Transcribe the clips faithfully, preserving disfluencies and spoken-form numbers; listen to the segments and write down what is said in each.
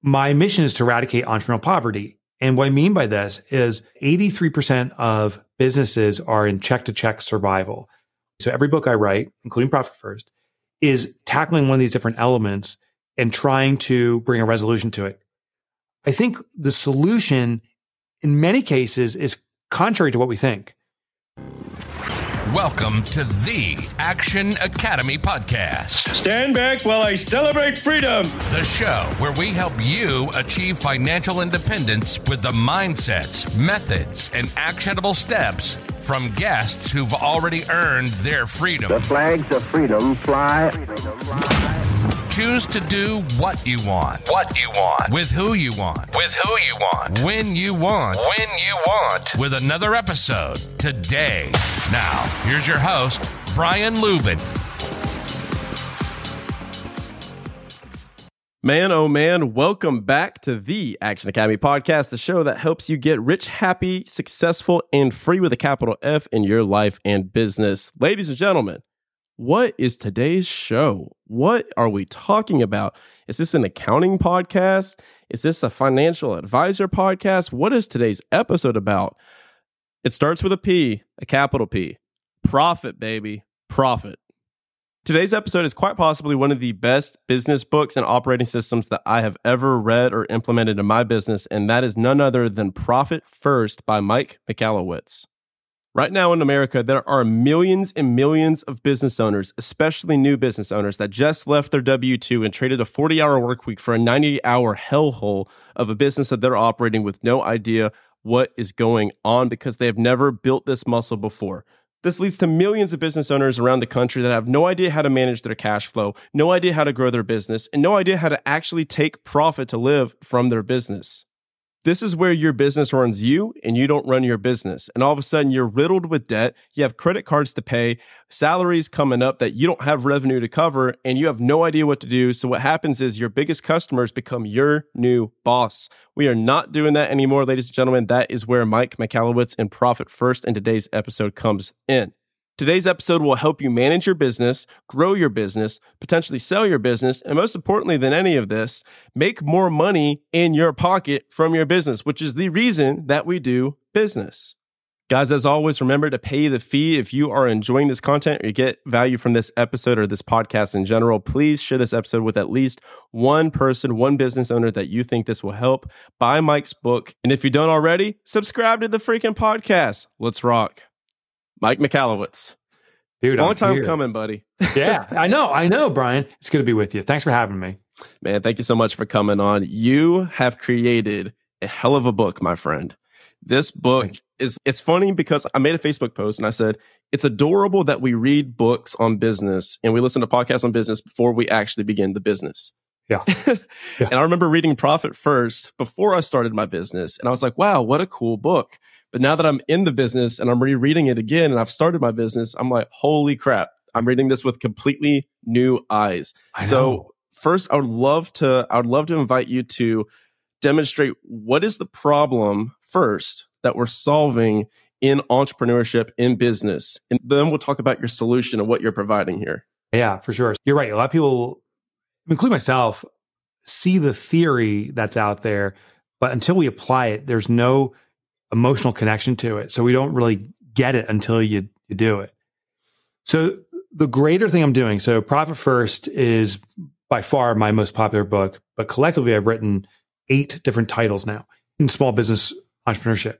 My mission is to eradicate entrepreneurial poverty. And what I mean by this is eighty-three percent of businesses are in check-to-check survival. So every book I write, including Profit First, is tackling one of these different elements and trying to bring a resolution to it. I think the solution in many cases is contrary to what we think. Welcome to the Action Academy podcast. Stand back while I celebrate freedom. The show where we help you achieve financial independence with the mindsets, methods, and actionable steps from guests who've already earned their freedom. The flags of freedom fly. Choose to do what you want. What you want. With who you want. With who you want. When you want. When you want. With another episode today. Now, here's your host, Brian Lubin. Man, oh man, welcome back to the Action Academy podcast, the show that helps you get rich, happy, successful, and free with a capital F in your life and business. Ladies and gentlemen, what is today's show? What are we talking about? Is this an accounting podcast? Is this a financial advisor podcast? What is today's episode about? It starts with a P, a capital P. Profit, baby. Profit. Today's episode is quite possibly one of the best business books and operating systems that I have ever read or implemented in my business, and that is none other than Profit First by Mike Michalowicz. Right now in America, there are millions and millions of business owners, especially new business owners, that just left their W two and traded a forty-hour work week for a ninety-hour hellhole of a business that they're operating with no idea what is going on because they have never built this muscle before. This leads to millions of business owners around the country that have no idea how to manage their cash flow, no idea how to grow their business, and no idea how to actually take profit to live from their business. This is where your business runs you and you don't run your business. And all of a sudden you're riddled with debt. You have credit cards to pay, salaries coming up that you don't have revenue to cover, and you have no idea what to do. So what happens is your biggest customers become your new boss. We are not doing that anymore, ladies and gentlemen. That is where Mike Michalowicz and Profit First in today's episode comes in. Today's episode will help you manage your business, grow your business, potentially sell your business, and most importantly than any of this, make more money in your pocket from your business, which is the reason that we do business. Guys, as always, remember to pay the fee. If you are enjoying this content or you get value from this episode or this podcast in general, please share this episode with at least one person, one business owner that you think this will help. Buy Mike's book. And if you don't already, subscribe to the freaking podcast. Let's rock. Mike Michalowicz. Dude, long I'm time here. coming, buddy. Yeah, I know. I know, Brian. It's good to be with you. Thanks for having me. Man, thank you so much for coming on. You have created a hell of a book, my friend. This book is, it's funny because I made a Facebook post and I said, it's adorable that we read books on business and we listen to podcasts on business before we actually begin the business. Yeah. yeah. And I remember reading Profit First before I started my business. And I was like, wow, what a cool book. But now that I'm in the business and I'm rereading it again and I've started my business, I'm like, holy crap, I'm reading this with completely new eyes. So first, I would love to, I would love to invite you to demonstrate what is the problem first that we're solving in entrepreneurship, in business. And then we'll talk about your solution and what you're providing here. Yeah, for sure. You're right. A lot of people, including myself, see the theory that's out there, but until we apply it, there's no emotional connection to it. So we don't really get it until you, you do it. So the greater thing I'm doing, so Profit First is by far my most popular book, but collectively I've written eight different titles now in small business entrepreneurship.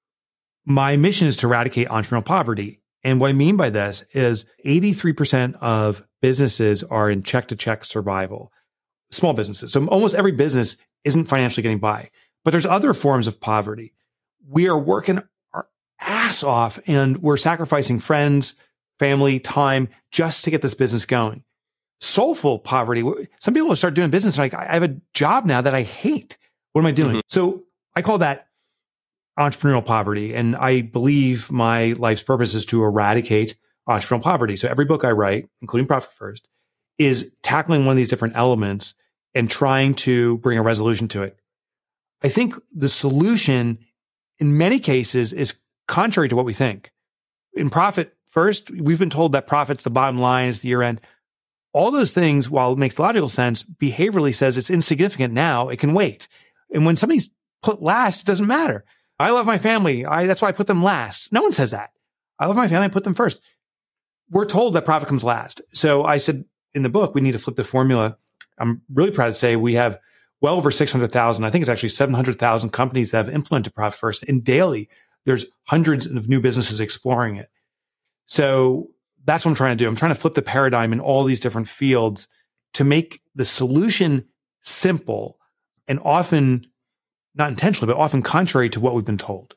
My mission is to eradicate entrepreneurial poverty. And what I mean by this is eighty-three percent of businesses are in check-to-check survival, small businesses. So almost every business isn't financially getting by, but there's other forms of poverty. We are working our ass off and we're sacrificing friends, family, time just to get this business going. Soulful poverty. Some people will start doing business like, I have a job now that I hate. What am I doing? Mm-hmm. So I call that entrepreneurial poverty. And I believe my life's purpose is to eradicate entrepreneurial poverty. So every book I write, including Profit First, is tackling one of these different elements and trying to bring a resolution to it. I think the solution in many cases is contrary to what we think. In Profit First, we've been told that profit's the bottom line, it's the year end. All those things, while it makes logical sense, behaviorally says it's insignificant now, it can wait. And when somebody's put last, it doesn't matter. I love my family. I, that's why I put them last. No one says that. I love my family. I put them first. We're told that profit comes last. So I said in the book, we need to flip the formula. I'm really proud to say we have well over six hundred thousand. I think it's actually seven hundred thousand companies that have implemented profit first. And daily, there's hundreds of new businesses exploring it. So that's what I'm trying to do. I'm trying to flip the paradigm in all these different fields to make the solution simple and often, not intentionally, but often contrary to what we've been told.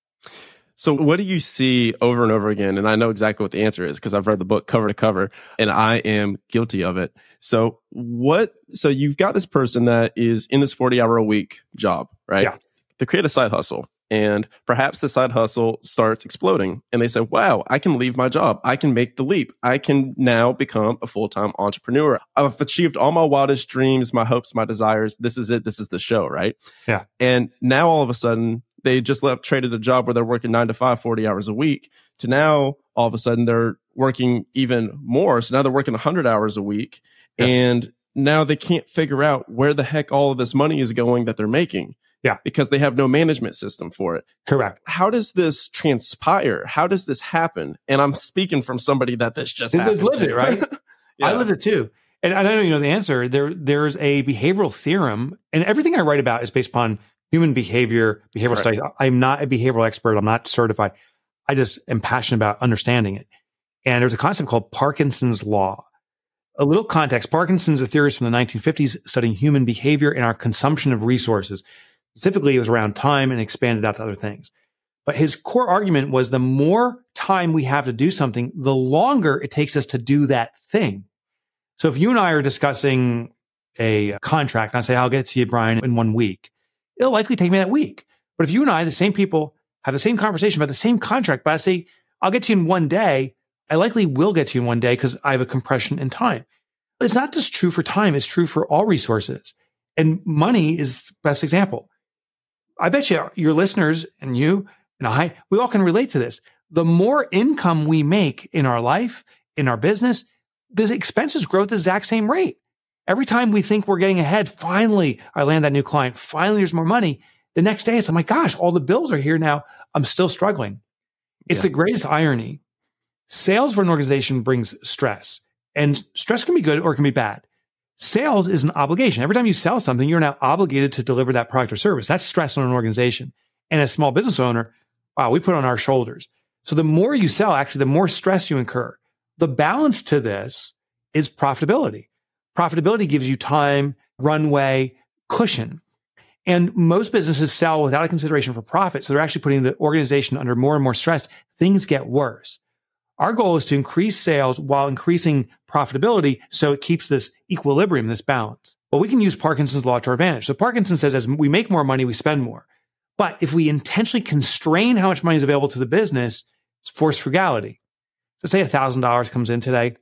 So what do you see over and over again? And I know exactly what the answer is because I've read the book cover to cover and I am guilty of it. So what, so you've got this person that is in this forty hour a week job, right? Yeah. They create a side hustle and perhaps the side hustle starts exploding and they say, wow, I can leave my job. I can make the leap. I can now become a full-time entrepreneur. I've achieved all my wildest dreams, my hopes, my desires. This is it. This is the show, right? Yeah. And now all of a sudden, they just left, traded a job where they're working nine to five, forty hours a week to now all of a sudden they're working even more. So now they're working one hundred hours a week. Yeah. And now they can't figure out where the heck all of this money is going that they're making. Yeah. Because they have no management system for it. Correct. How does this transpire? How does this happen? And I'm speaking from somebody that this just They happened lived to. it, right? Yeah. I lived it too. And I know you know the answer. There, There's a behavioral theorem, and everything I write about is based upon human behavior, behavioral Right. studies. I'm not a behavioral expert. I'm not certified. I just am passionate about understanding it. And there's a concept called Parkinson's law. A little context. Parkinson's a theorist from the nineteen fifties studying human behavior and our consumption of resources. Specifically, it was around time and expanded out to other things. But his core argument was the more time we have to do something, the longer it takes us to do that thing. So if you and I are discussing a contract, and I say, I'll get it to you, Brian, in one week, it'll likely take me that week. But if you and I, the same people, have the same conversation about the same contract, but I say, I'll get to you in one day, I likely will get to you in one day because I have a compression in time. It's not just true for time, it's true for all resources. And money is the best example. I bet you your listeners and you and I, we all can relate to this. The more income we make in our life, in our business, the expenses grow at the exact same rate. Every time we think we're getting ahead, finally, I land that new client. Finally, there's more money. The next day, it's, oh my gosh, all the bills are here now. I'm still struggling. It's Yeah. the greatest irony. Sales for an organization brings stress, and stress can be good or it can be bad. Sales is an obligation. Every time you sell something, you're now obligated to deliver that product or service. That's stress on an organization. And as a small business owner, wow, we put it on our shoulders. So the more you sell, actually, the more stress you incur. The balance to this is profitability. Profitability gives you time, runway, cushion. And most businesses sell without a consideration for profit. So they're actually putting the organization under more and more stress. Things get worse. Our goal is to increase sales while increasing profitability so it keeps this equilibrium, this balance. But we can use Parkinson's law to our advantage. So Parkinson says as we make more money, we spend more. But if we intentionally constrain how much money is available to the business, it's forced frugality. So say one thousand dollars comes in today.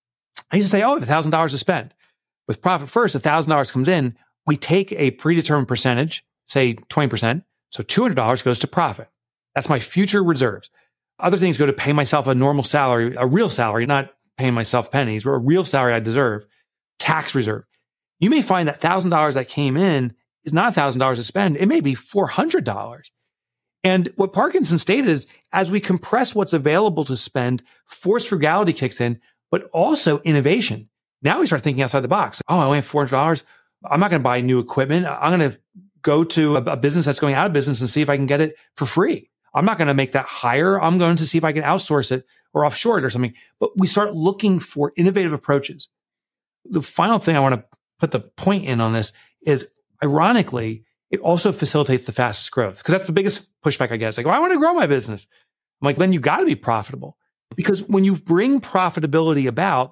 I used to say, oh, I have one thousand dollars to spend. With Profit First, one thousand dollars comes in. We take a predetermined percentage, say twenty percent. So two hundred dollars goes to profit. That's my future reserves. Other things go to pay myself a normal salary, a real salary, not paying myself pennies, but a real salary I deserve, tax reserve. You may find that one thousand dollars that came in is not one thousand dollars to spend. It may be four hundred dollars. And what Parkinson stated is as we compress what's available to spend, forced frugality kicks in, but also innovation. Now we start thinking outside the box. Oh, I only have four hundred dollars. I'm not going to buy new equipment. I'm going to go to a, a business that's going out of business and see if I can get it for free. I'm not going to make that higher. I'm going to see if I can outsource it or offshore it or something. But we start looking for innovative approaches. The final thing I want to put the point in on this is, ironically, it also facilitates the fastest growth because that's the biggest pushback I get. It's like, well, I want to grow my business. I'm like, then you got to be profitable because when you bring profitability about,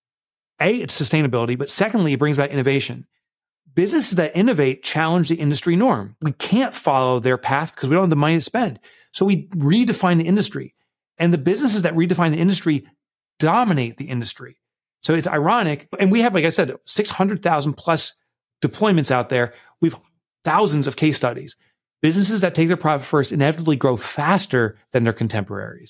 A, it's sustainability, but secondly, it brings about innovation. Businesses that innovate challenge the industry norm. We can't follow their path because we don't have the money to spend. So we redefine the industry. And the businesses that redefine the industry dominate the industry. So it's ironic. And we have, like I said, six hundred thousand plus deployments out there. We've thousands of case studies. Businesses that take their profit first inevitably grow faster than their contemporaries.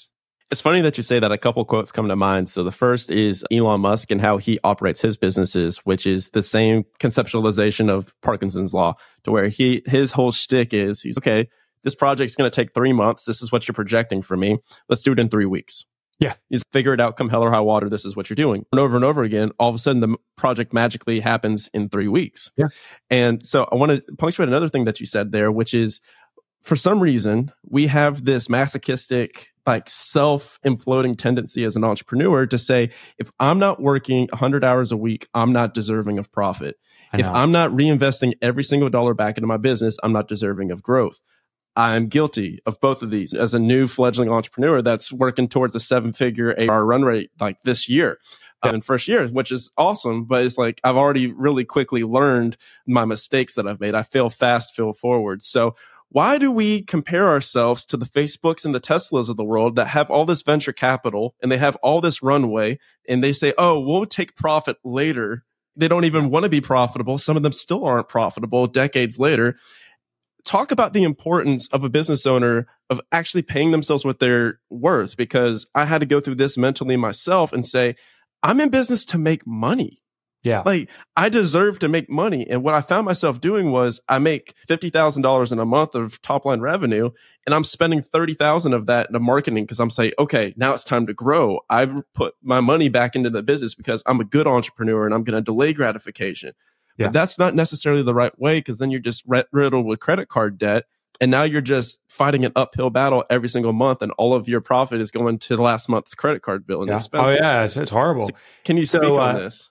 It's funny that you say that. A couple quotes come to mind. So the first is Elon Musk and how he operates his businesses, which is the same conceptualization of Parkinson's law, to where he his whole shtick is he's okay, this project's going to take three months. This is what you're projecting for me. Let's do it in three weeks. Yeah. He's figure it out, come hell or high water. This is what you're doing. And over and over again, all of a sudden the project magically happens in three weeks. Yeah. And so I want to punctuate another thing that you said there, which is for some reason, we have this masochistic, like self-imploding tendency as an entrepreneur to say, if I'm not working one hundred hours a week, I'm not deserving of profit. If I'm not reinvesting every single dollar back into my business, I'm not deserving of growth. I'm guilty of both of these as a new fledgling entrepreneur that's working towards a seven-figure A R run rate like this year. Um, in first year, which is awesome, but it's like I've already really quickly learned my mistakes that I've made. I fail fast, fail forward. So why do we compare ourselves to the Facebooks and the Teslas of the world that have all this venture capital and they have all this runway and they say, oh, we'll take profit later. They don't even want to be profitable. Some of them still aren't profitable decades later. Talk about the importance of a business owner of actually paying themselves what they're worth, because I had to go through this mentally myself and say, I'm in business to make money. Yeah. Like I deserve to make money. And what I found myself doing was I make fifty thousand dollars in a month of top line revenue, and I'm spending thirty thousand of that into marketing because I'm saying, okay, now it's time to grow. I've put my money back into the business because I'm a good entrepreneur and I'm going to delay gratification. Yeah. But that's not necessarily the right way, because then you're just riddled with credit card debt. And now you're just fighting an uphill battle every single month, and all of your profit is going to the last month's credit card bill and Yeah. expenses. Oh, yeah. It's, it's horrible. So can you speak So, on uh, this?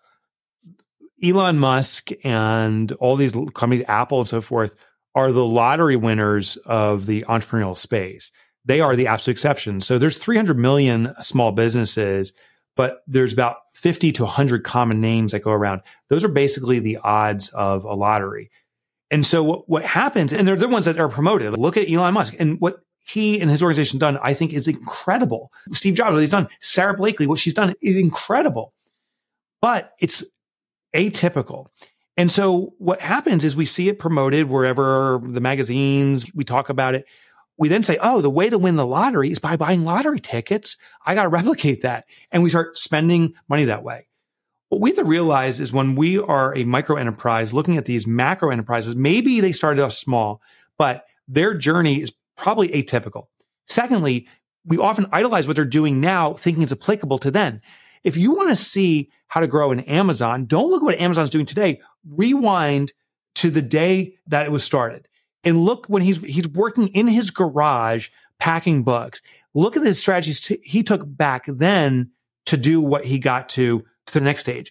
Elon Musk and all these companies, Apple and so forth, are the lottery winners of the entrepreneurial space. They are the absolute exception. So there's three hundred million small businesses, but there's about fifty to one hundred common names that go around. Those are basically the odds of a lottery. And so what, what happens, and they're the ones that are promoted. Look at Elon Musk and what he and his organization done, I think is incredible. Steve Jobs, what he's done, Sarah Blakely, what she's done is incredible, but it's atypical. And so what happens is we see it promoted wherever the magazines, we talk about it. We then say, oh, the way to win the lottery is by buying lottery tickets. I got to replicate that. And we start spending money that way. What we have to realize is when we are a micro enterprise looking at these macro enterprises, maybe they started off small, but their journey is probably atypical. Secondly, we often idolize what they're doing now, thinking it's applicable to then. If you want to see how to grow in Amazon, don't look at what Amazon's doing today. Rewind to the day that it was started. And look when he's he's working in his garage packing books. Look at the strategies t- he took back then to do what he got to to the next stage.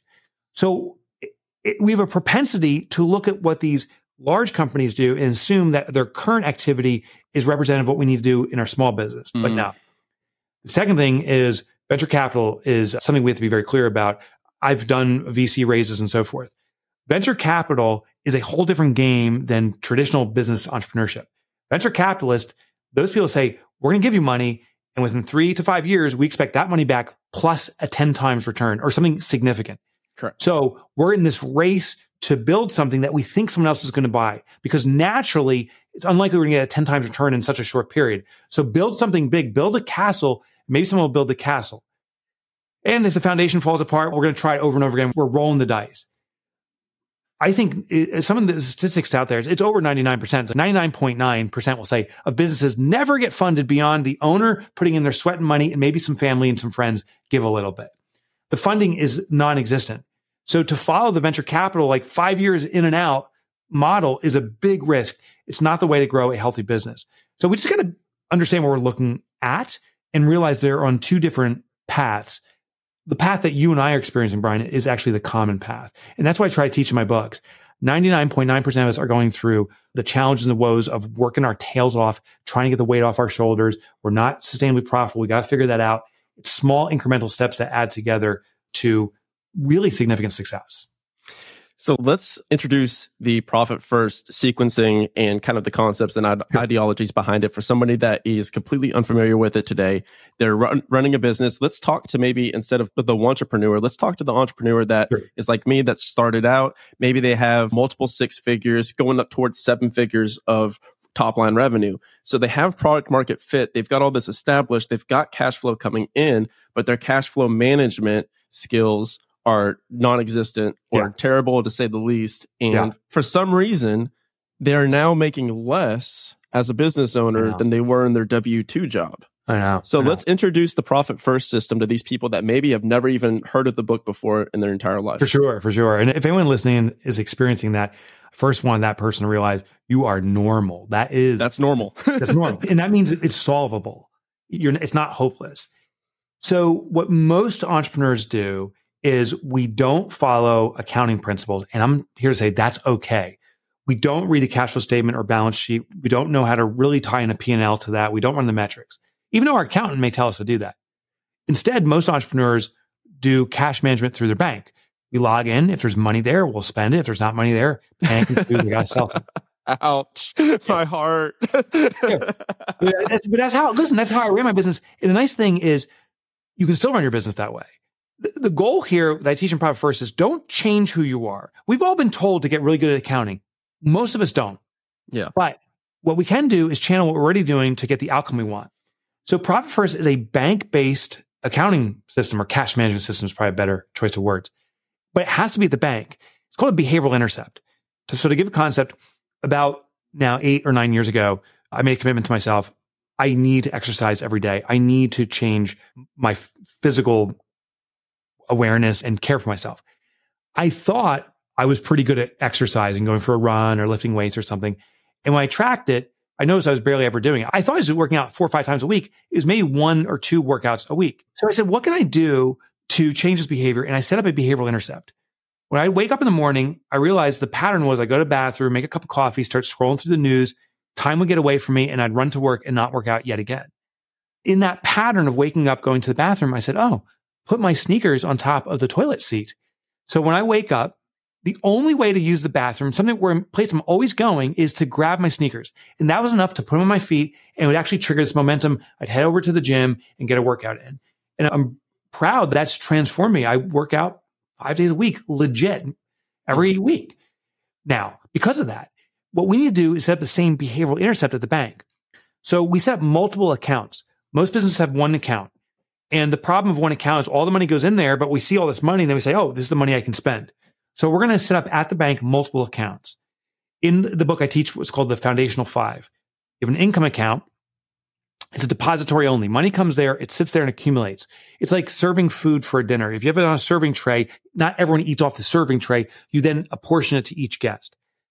So it, it, we have a propensity to look at what these large companies do and assume that their current activity is representative of what we need to do in our small business. Mm. But no. The second thing is venture capital is something we have to be very clear about. I've done V C raises and so forth. Venture capital is a whole different game than traditional business entrepreneurship. Venture capitalists, those people say, we're going to give you money, and within three to five years, we expect that money back plus a ten times return or something significant. Correct. So we're in this race to build something that we think someone else is going to buy, because naturally, it's unlikely we're going to get a ten times return in such a short period. So build something big, build a castle. Maybe someone will build the castle. And if the foundation falls apart, we're going to try it over and over again. We're rolling the dice. I think it, some of the statistics out there, it's over ninety-nine percent. So ninety-nine point nine percent will say of businesses never get funded beyond the owner putting in their sweat and money, and maybe some family and some friends give a little bit. The funding is non-existent. So to follow the venture capital, like five years in and out model, is a big risk. It's not the way to grow a healthy business. So we just got to understand what we're looking at and realize they're on two different paths. The path that you and I are experiencing, Brian, is actually the common path. And that's why I try to teach in my books. ninety-nine point nine percent of us are going through the challenges and the woes of working our tails off, trying to get the weight off our shoulders. We're not sustainably profitable. We got to figure that out. It's small incremental steps that add together to really significant success. So let's introduce the profit first sequencing and kind of the concepts and ide- Sure. ideologies behind it for somebody that is completely unfamiliar with it today. They're run- running a business. Let's talk to maybe instead of the entrepreneur, let's talk to the entrepreneur that Sure. is like me, that started out. Maybe they have multiple six figures going up towards seven figures of top line revenue. So they have product market fit. They've got all this established. They've got cash flow coming in, but their cash flow management skills are non-existent or Yeah. terrible to say the least. And Yeah. for some reason, they are now making less as a business owner Yeah. than they were in their W two job. I know. So I know. let's introduce the Profit First system to these people that maybe have never even heard of the book before in their entire life. For sure, for sure. And if anyone listening is experiencing that, first want that person to realize you are normal. That is That's normal. that's normal, and that means it's solvable. You're it's not hopeless. So what most entrepreneurs do is we don't follow accounting principles, and I'm here to say that's okay. We don't read a cash flow statement or balance sheet. We don't know how to really tie in a P and L to that. We don't run the metrics, even though our accountant may tell us to do that. Instead, most entrepreneurs do cash management through their bank. We log in. If there's money there, we'll spend it. If there's not money there, panic and food, we got to sell something. Ouch. My heart. But that's, but that's how, listen, that's how I ran my business. And the nice thing is you can still run your business that way. The, the goal here that I teach in Profit First is don't change who you are. We've all been told to get really good at accounting. Most of us don't. Yeah. But what we can do is channel what we're already doing to get the outcome we want. So Profit First is a bank-based accounting system, or cash management system is probably a better choice of words. But it has to be at the bank. It's called a behavioral intercept. So to give a concept, about now eight or nine years ago, I made a commitment to myself. I need to exercise every day. I need to change my f- physical awareness and care for myself. I thought I was pretty good at exercising, going for a run or lifting weights or something. And when I tracked it, I noticed I was barely ever doing it. I thought I was working out four or five times a week. It was maybe one or two workouts a week. So I said, what can I do to change this behavior? And I set up a behavioral intercept. When I wake up in the morning, I realized the pattern was I go to the bathroom, make a cup of coffee, start scrolling through the news. Time would get away from me and I'd run to work and not work out yet again. In that pattern of waking up, going to the bathroom, I said, oh, put my sneakers on top of the toilet seat. So when I wake up, the only way to use the bathroom, something where a place I'm always going, is to grab my sneakers. And that was enough to put them on my feet, and it would actually trigger this momentum. I'd head over to the gym and get a workout in. And I'm proud that's transformed me. I work out five days a week, legit, every week. Now, because of that, what we need to do is set up the same behavioral intercept at the bank. So we set up multiple accounts. Most businesses have one account. And the problem of one account is all the money goes in there, but we see all this money and then we say, oh, this is the money I can spend. So we're going to set up at the bank multiple accounts. In the book I teach what's called the Foundational Five. You have an income account. It's a depository only. Money comes there. It sits there and accumulates. It's like serving food for a dinner. If you have it on a serving tray, not everyone eats off the serving tray. You then apportion it to each guest.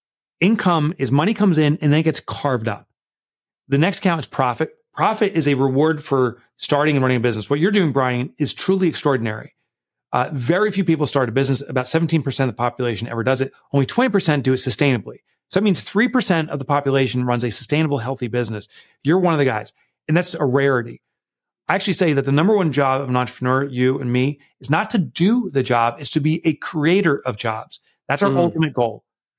Income is money comes in and then it gets carved up. The next account is profit. Profit is a reward for starting and running a business. What you're doing, Brian, is truly extraordinary. Uh, very few people start a business. About seventeen percent of the population ever does it. Only twenty percent do it sustainably. So that means three percent of the population runs a sustainable, healthy business. You're one of the guys. And that's a rarity. I actually say that the number one job of an entrepreneur, you and me, is not to do the job, it's to be a creator of jobs. That's our mm. ultimate goal.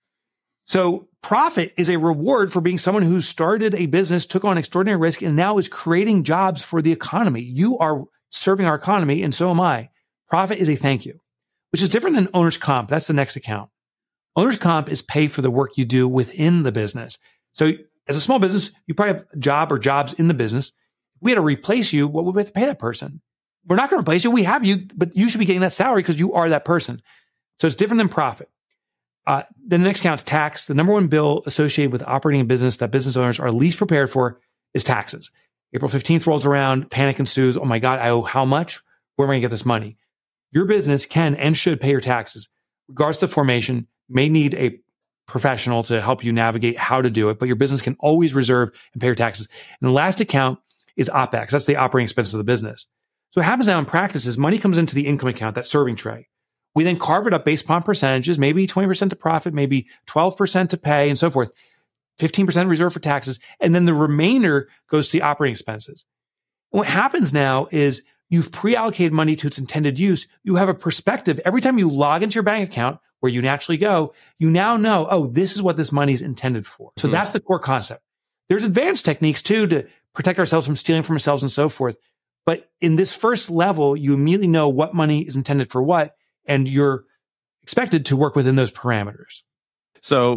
So profit is a reward for being someone who started a business, took on extraordinary risk, and now is creating jobs for the economy. You are serving our economy, and so am I. Profit is a thank you, which is different than owner's comp. That's the next account. Owner's comp is pay for the work you do within the business. So as a small business, you probably have a job or jobs in the business. If we had to replace you, what would we have to pay that person? We're not going to replace you. We have you, but you should be getting that salary because you are that person. So it's different than profit. Uh, then the next account is tax. The number one bill associated with operating a business that business owners are least prepared for is taxes. April fifteenth rolls around, panic ensues. Oh my God, I owe how much? Where am I going to get this money? Your business can and should pay your taxes. Regardless of the formation, you may need a professional to help you navigate how to do it, but your business can always reserve and pay your taxes. And the last account is OPEX. That's the operating expenses of the business. So what happens now in practice is money comes into the income account, that serving tray. We then carve it up based upon percentages, maybe twenty percent to profit, maybe twelve percent to pay, and so forth. fifteen percent reserved for taxes. And then the remainder goes to the operating expenses. And what happens now is you've pre-allocated money to its intended use. You have a perspective. Every time you log into your bank account, where you naturally go, you now know, oh, this is what this money is intended for. So mm-hmm. that's the core concept. There's advanced techniques too to protect ourselves from stealing from ourselves and so forth. But in this first level, you immediately know what money is intended for what, and you're expected to work within those parameters. So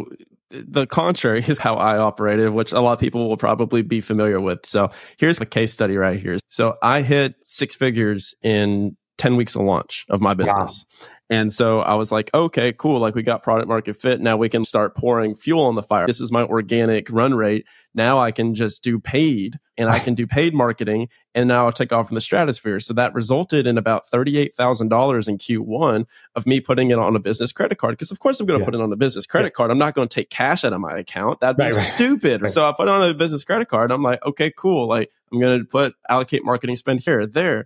the contrary is how I operated, which a lot of people will probably be familiar with. So here's a case study right here. So I hit six figures in ten weeks of launch of my business. Wow. And so I was like, okay, cool. Like we got product market fit. Now we can start pouring fuel on the fire. This is my organic run rate. Now I can just do paid and I can do paid marketing. And now I'll take off from the stratosphere. So that resulted in about thirty-eight thousand dollars in Q one of me putting it on a business credit card. Because of course I'm going to yeah. put it on a business credit yeah. card. I'm not going to take cash out of my account. That'd be right, right. stupid. Right. So I put it on a business credit card. I'm like, okay, cool. Like I'm going to put allocate marketing spend here, there.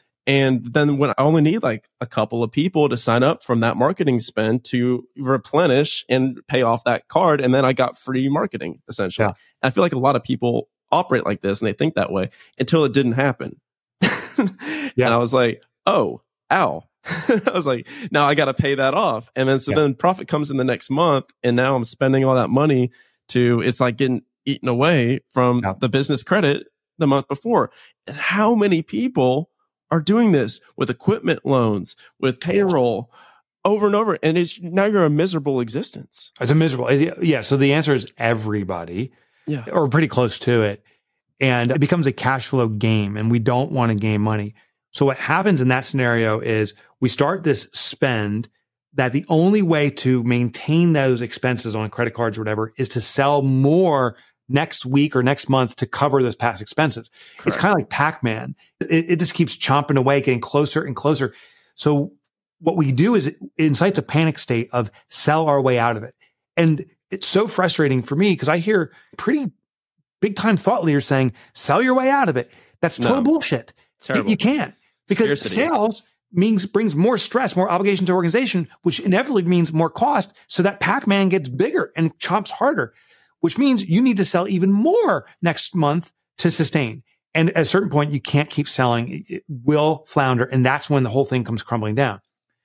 And then when I only need like a couple of people to sign up from that marketing spend to replenish and pay off that card. And then I got free marketing essentially. Yeah. I feel like a lot of people operate like this and they think that way until it didn't happen. yeah. And I was like, oh, ow. I was like, now I got to pay that off. And then so yeah. then profit comes in the next month. And now I'm spending all that money to, it's like getting eaten away from yeah. the business credit the month before. And how many people are doing this with equipment loans, with payroll over and over. And it's now you're a miserable existence. It's a miserable. Yeah. So the answer is everybody, yeah, or pretty close to it. And it becomes a cash flow game and we don't want to gain money. So what happens in that scenario is we start this spend that the only way to maintain those expenses on credit cards or whatever is to sell more next week or next month to cover those past expenses. Correct. It's kind of like Pac-Man. It, it just keeps chomping away, getting closer and closer. So what we do is it incites a panic state of sell our way out of it. And it's so frustrating for me because I hear pretty big time thought leaders saying, sell your way out of it. That's total no, bullshit. You, you can't because Scarcity. Sales means brings more stress, more obligation to organization, which inevitably means more cost. So that Pac-Man gets bigger and chomps harder, which means you need to sell even more next month to sustain. And at a certain point, you can't keep selling. It will flounder. And that's when the whole thing comes crumbling down.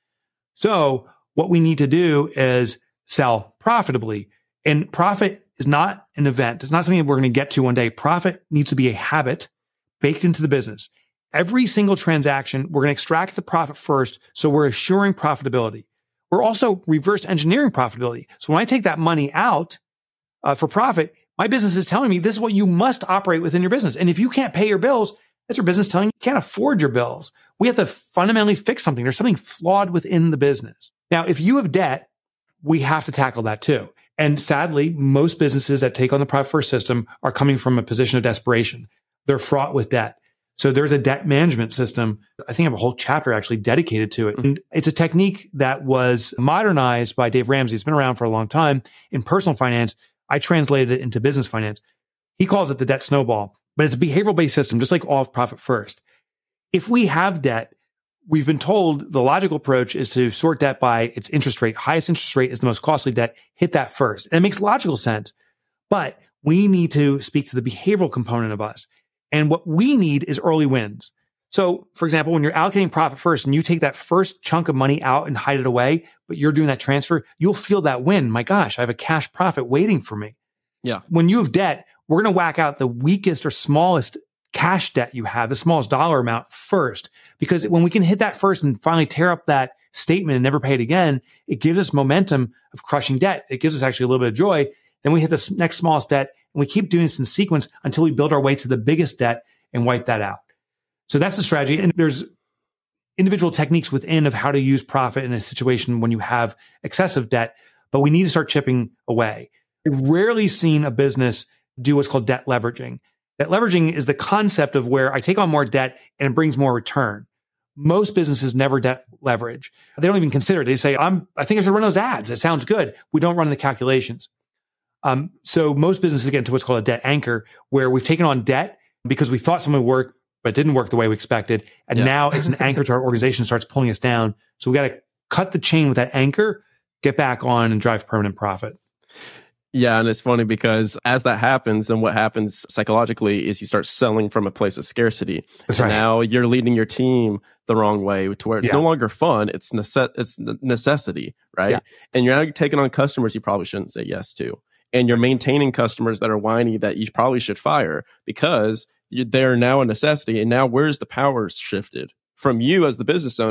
So what we need to do is sell profitably. And profit is not an event. It's not something we're going to get to one day. Profit needs to be a habit baked into the business. Every single transaction, we're going to extract the profit first. So we're assuring profitability. We're also reverse engineering profitability. So when I take that money out, Uh, for profit, my business is telling me this is what you must operate within your business. And if you can't pay your bills, that's your business telling you you can't afford your bills. We have to fundamentally fix something. There's something flawed within the business. Now, if you have debt, we have to tackle that too. And sadly, most businesses that take on the profit first system are coming from a position of desperation. They're fraught with debt. So there's a debt management system. I think I have a whole chapter actually dedicated to it. And it's a technique that was modernized by Dave Ramsey. It's been around for a long time in personal finance. I translated it into business finance. He calls it the debt snowball, but it's a behavioral-based system, just like all of profit first. If we have debt, we've been told the logical approach is to sort debt by its interest rate. Highest interest rate is the most costly debt. Hit that first. And it makes logical sense. But we need to speak to the behavioral component of us. And what we need is early wins. So, for example, when you're allocating profit first and you take that first chunk of money out and hide it away, but you're doing that transfer, you'll feel that win. My gosh, I have a cash profit waiting for me. Yeah. When you have debt, we're going to whack out the weakest or smallest cash debt you have, the smallest dollar amount first, because when we can hit that first and finally tear up that statement and never pay it again, it gives us momentum of crushing debt. It gives us actually a little bit of joy. Then we hit the next smallest debt and we keep doing this in sequence until we build our way to the biggest debt and wipe that out. So that's the strategy. And there's individual techniques within of how to use profit in a situation when you have excessive debt, but we need to start chipping away. I've rarely seen a business do what's called debt leveraging. Debt leveraging is the concept of where I take on more debt and it brings more return. Most businesses never debt leverage. They don't even consider it. They say, I'm, I think I should run those ads. It sounds good. We don't run the calculations. Um, so most businesses get into what's called a debt anchor, where we've taken on debt because we thought something would work, but it didn't work the way we expected. And yeah. now it's an anchor to our organization, starts pulling us down. So we got to cut the chain with that anchor, get back on and drive permanent profit. Yeah. And it's funny because as that happens, then what happens psychologically is you start selling from a place of scarcity. That's and right. Now you're leading your team the wrong way to where it's yeah. no longer fun. It's nece- it's necessity, right? Yeah. And you're now taking on customers you probably shouldn't say yes to. And you're maintaining customers that are whiny that you probably should fire because you, they're now a necessity. And now where's the power shifted from you as the business owner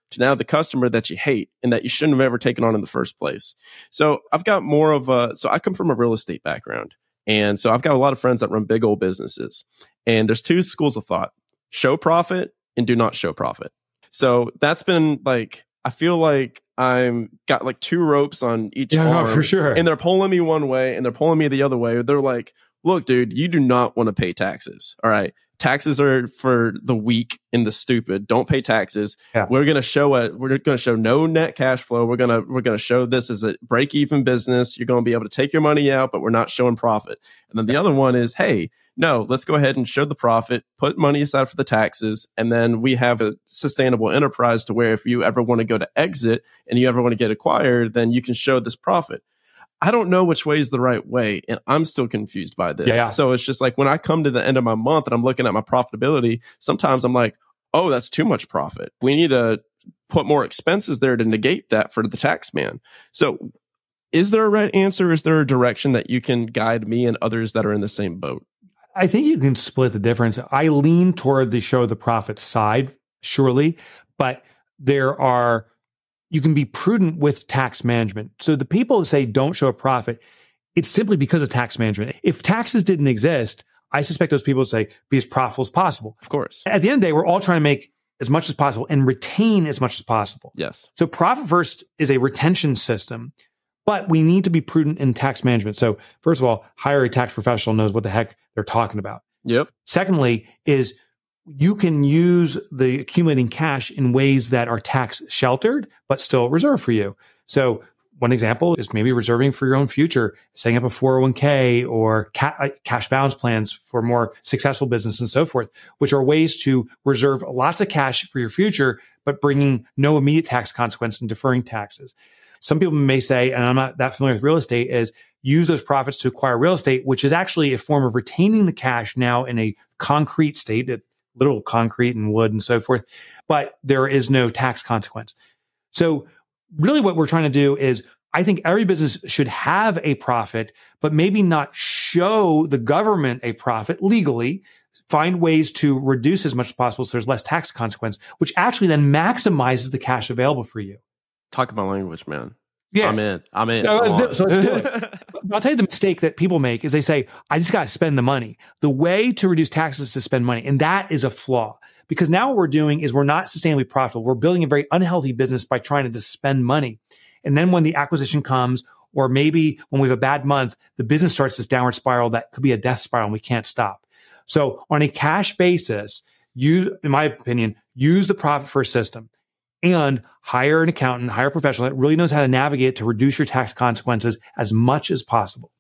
to now the customer that you hate and that you shouldn't have ever taken on in the first place. So I've got more of a, so I come from a real estate background. And so I've got a lot of friends that run big old businesses. And there's two schools of thought: show profit and do not show profit. So that's been like, I feel like I'm got like two ropes on each yeah, arm. No, for sure. And they're pulling me one way and they're pulling me the other way. They're like, look, dude, you do not want to pay taxes. All right. Taxes are for the weak and the stupid. Don't pay taxes. Yeah. We're going to show a, we're going to show no net cash flow. We're going to, we're going to show this as a break even business. You're going to be able to take your money out, but we're not showing profit. And then the other one is, hey, no, let's go ahead and show the profit, put money aside for the taxes. And then we have a sustainable enterprise to where if you ever want to go to exit and you ever want to get acquired, then you can show this profit. I don't know which way is the right way, and I'm still confused by this. Yeah. So it's just like when I come to the end of my month and I'm looking at my profitability, sometimes I'm like, oh, that's too much profit. We need to put more expenses there to negate that for the tax man. So is there a right answer? Is there a direction that you can guide me and others that are in the same boat? I think you can split the difference. I lean toward the show the profit side, surely, but there are... you can be prudent with tax management. So the people who say don't show a profit, it's simply because of tax management. If taxes didn't exist, I suspect those people would say be as profitable as possible. Of course. At the end of the day, we're all trying to make as much as possible and retain as much as possible. Yes. So Profit First is a retention system, but we need to be prudent in tax management. So first of all, hire a tax professional who knows what the heck they're talking about. Yep. Secondly is you can use the accumulating cash in ways that are tax sheltered, but still reserved for you. So one example is maybe reserving for your own future, setting up a four oh one k or ca- cash balance plans for more successful business and so forth, which are ways to reserve lots of cash for your future, but bringing no immediate tax consequence and deferring taxes. Some people may say, and I'm not that familiar with real estate, is use those profits to acquire real estate, which is actually a form of retaining the cash now in a concrete state, that literal concrete and wood and so forth, but there is no tax consequence. So really what we're trying to do is, I think every business should have a profit, but maybe not show the government a profit legally. Find ways to reduce as much as possible so there's less tax consequence, which actually then maximizes the cash available for you. Talk about language, man. Yeah. I'm in. I'm in. No, let's do, so let's do it. I'll tell you the mistake that people make is they say, I just got to spend the money. The way to reduce taxes is to spend money. And that is a flaw, because now what we're doing is we're not sustainably profitable. We're building a very unhealthy business by trying to just spend money. And then when the acquisition comes, or maybe when we have a bad month, the business starts this downward spiral that could be a death spiral and we can't stop. So on a cash basis, use, in my opinion, use the Profit First system. And hire an accountant, hire a professional that really knows how to navigate to reduce your tax consequences as much as possible.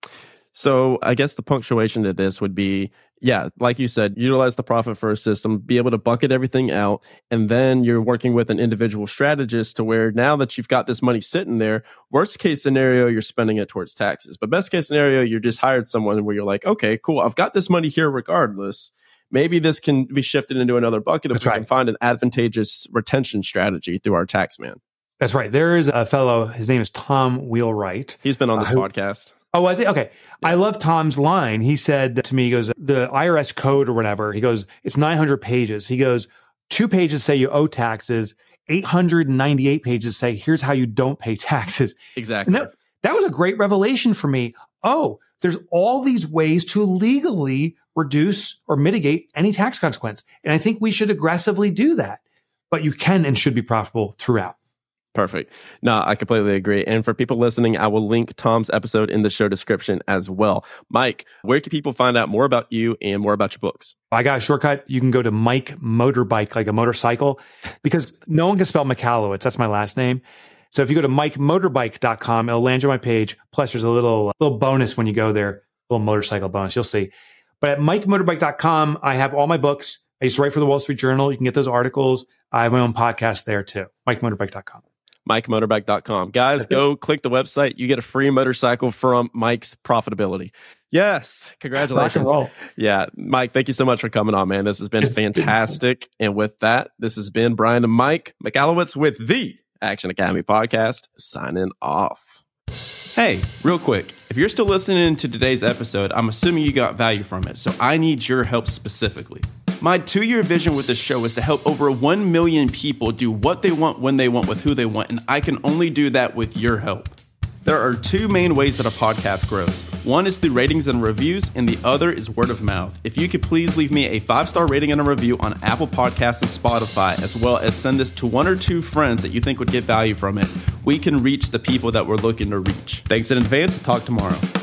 So I guess the punctuation to this would be, yeah, like you said, utilize the Profit First system, be able to bucket everything out. And then you're working with an individual strategist to where now that you've got this money sitting there, worst case scenario, you're spending it towards taxes. But best case scenario, you're just hired someone where you're like, okay, cool, I've got this money here regardless. Maybe this can be shifted into another bucket if That's we right. can find an advantageous retention strategy through our tax man. That's right. There is a fellow, his name is Tom Wheelwright. He's been on this uh, who, podcast. Oh, was he? Okay. Yeah. I love Tom's line. He said to me, he goes, the I R S code or whatever, he goes, it's nine hundred pages. He goes, two pages say you owe taxes. eight hundred ninety-eight pages say, here's how you don't pay taxes. Exactly. That, that was a great revelation for me. Oh, there's all these ways to legally reduce or mitigate any tax consequence. And I think we should aggressively do that. But you can and should be profitable throughout. Perfect. No, I completely agree. And for people listening, I will link Tom's episode in the show description as well. Mike, where can people find out more about you and more about your books? I got a shortcut. You can go to Mike Motorbike, like a motorcycle, because no one can spell McAllowitz. That's my last name. So if you go to mike motorbike dot com, it'll land you on my page. Plus, there's a little little bonus when you go there, a little motorcycle bonus. You'll see. But at mike motorbike dot com, I have all my books. I used to write for the Wall Street Journal. You can get those articles. I have my own podcast there too. mike motorbike dot com. mike motorbike dot com. Guys, go click the website. You get a free motorcycle from Mike's Profitability. Yes. Congratulations. Rock and roll. Yeah. Mike, thank you so much for coming on, man. This has been fantastic. And with that, this has been Brian and Mike McAllowitz with the Action Academy podcast, signing off. Hey, real quick, if you're still listening to today's episode, I'm assuming you got value from it. So I need your help specifically. My two-year vision with this show is to help over one million people do what they want, when they want, with who they want, and I can only do that with your help. There are two main ways that a podcast grows. One is through ratings and reviews, and the other is word of mouth. If you could please leave me a five-star rating and a review on Apple Podcasts and Spotify, as well as send this to one or two friends that you think would get value from it, we can reach the people that we're looking to reach. Thanks in advance. Talk tomorrow.